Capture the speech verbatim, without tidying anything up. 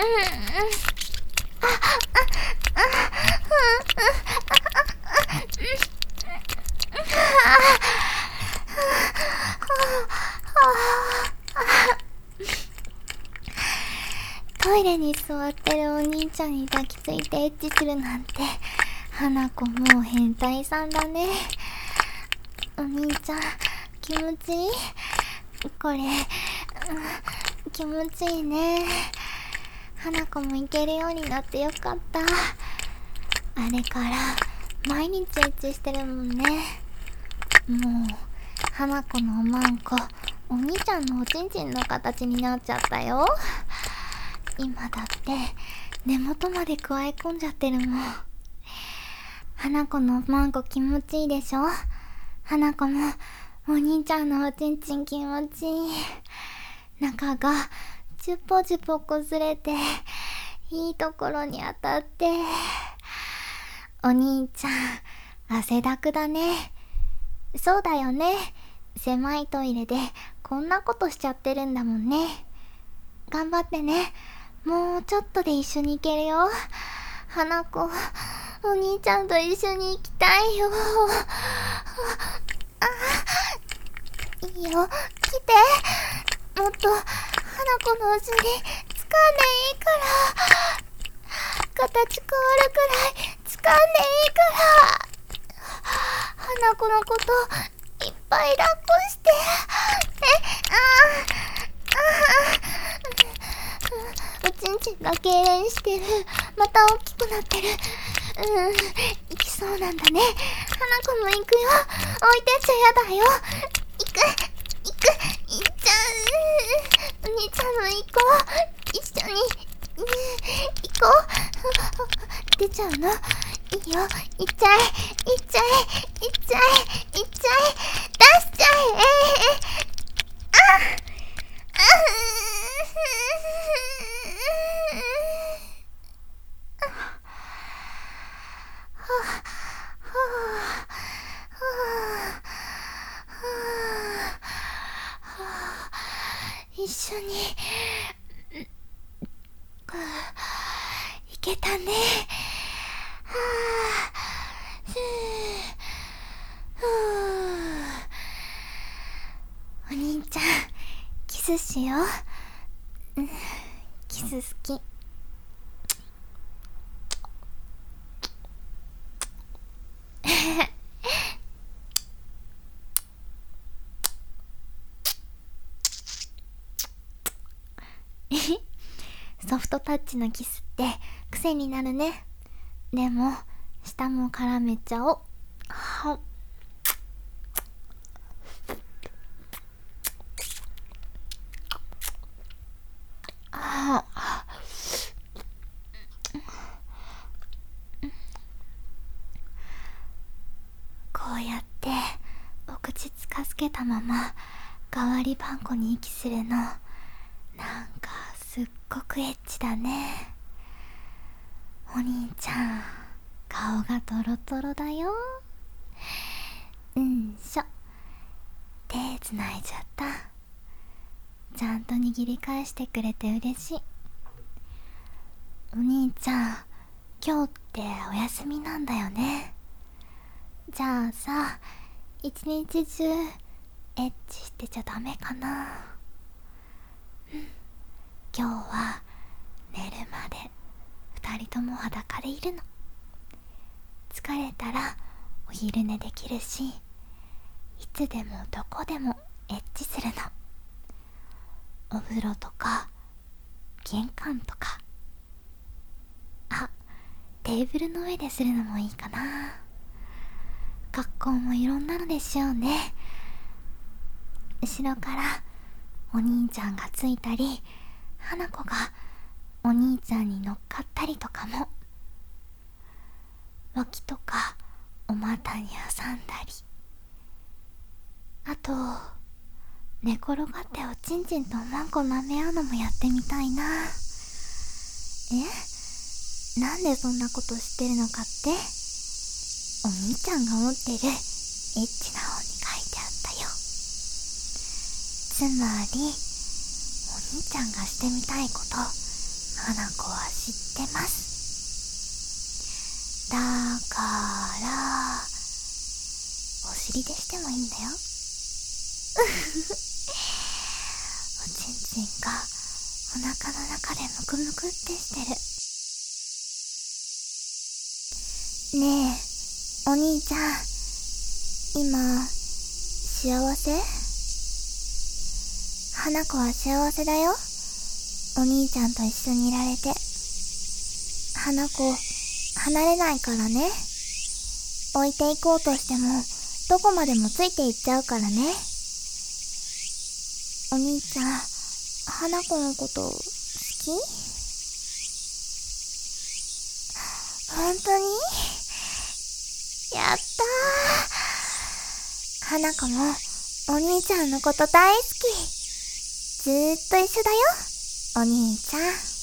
トイレに座ってるお兄ちゃんに抱きついてエッチするなんて、花子もう変態さんだね。お兄ちゃん気持ちいい？これ、うん、気持ちいいね。花子もいけるようになってよかった。あれから毎日エッチしてるもんね。もう花子のおまんこ、お兄ちゃんのおちんちんの形になっちゃったよ。今だって根元までくわえ込んじゃってるもん。花子のおまんこ気持ちいいでしょ。花子もお兄ちゃんのおちんちん気持ちいい。中がジュポジュポ擦れていいところに当たって、お兄ちゃん汗だくだね。そうだよね、狭いトイレでこんなことしちゃってるんだもんね。頑張ってね。もうちょっとで一緒に行けるよ。花子、お兄ちゃんと一緒に行きたいよ。あ、いいよ、来て。もっと花子のお尻掴んでいいから。形変わるくらい掴んでいいから。花子のこといっぱい抱っこして。え、ああ、ああ。おちんちんが痙攣してる。また大きくなってる。うん、行きそうなんだね。花子も行くよ。置いてっちゃやだよ。行く、行く、行っちゃう。お兄ちゃんも行こう。一緒に、うん、行こう。出ちゃうの？いいよ、行っちゃえ、行っちゃえ、行っちゃえ、行っちゃえ、出しちゃえ。あっ、一緒に行けたね。はあ、ふう、ふう。お兄ちゃんキスしよう。うん、キス好き。ソフトタッチのキスって癖になるね。でも舌も絡めちゃおう。はっ、ああ、こうやってお口つかずけたまま代わりばんこに息するの、なんかすっごくエッチだね。お兄ちゃん顔がトロトロだよ。うんしょ、手つないじゃった。ちゃんと握り返してくれて嬉しい。お兄ちゃん今日ってお休みなんだよね。じゃあさ、一日中エッチしてちゃダメかな。うん、今日は寝るまで二人とも裸でいるの。疲れたらお昼寝できるし、いつでもどこでもエッチするの。お風呂とか玄関とか、あ、テーブルの上でするのもいいかな。学校もいろんなのでしょうね。後ろからお兄ちゃんがついたり、花子がお兄ちゃんに乗っかったりとかも。脇とかお股に挟んだり、あと寝転がっておちんちんとおまんこ舐め合うのもやってみたいな。え、なんでそんなことしてるのかって、お兄ちゃんが持ってるエッチな本に書いてあったよ。つまりお兄ちゃんがしてみたいこと、 花子は知ってます。だからお尻でしてもいいんだよ。おちんちんがお腹の中でムクムクってしてる。ねえお兄ちゃん、今幸せ？花子は幸せだよ。お兄ちゃんと一緒にいられて。花子離れないからね。置いていこうとしてもどこまでもついていっちゃうからね。お兄ちゃん、花子のこと好き？本当に？やったー。花子もお兄ちゃんのこと大好き。ずーっと一緒だよ、お兄ちゃん。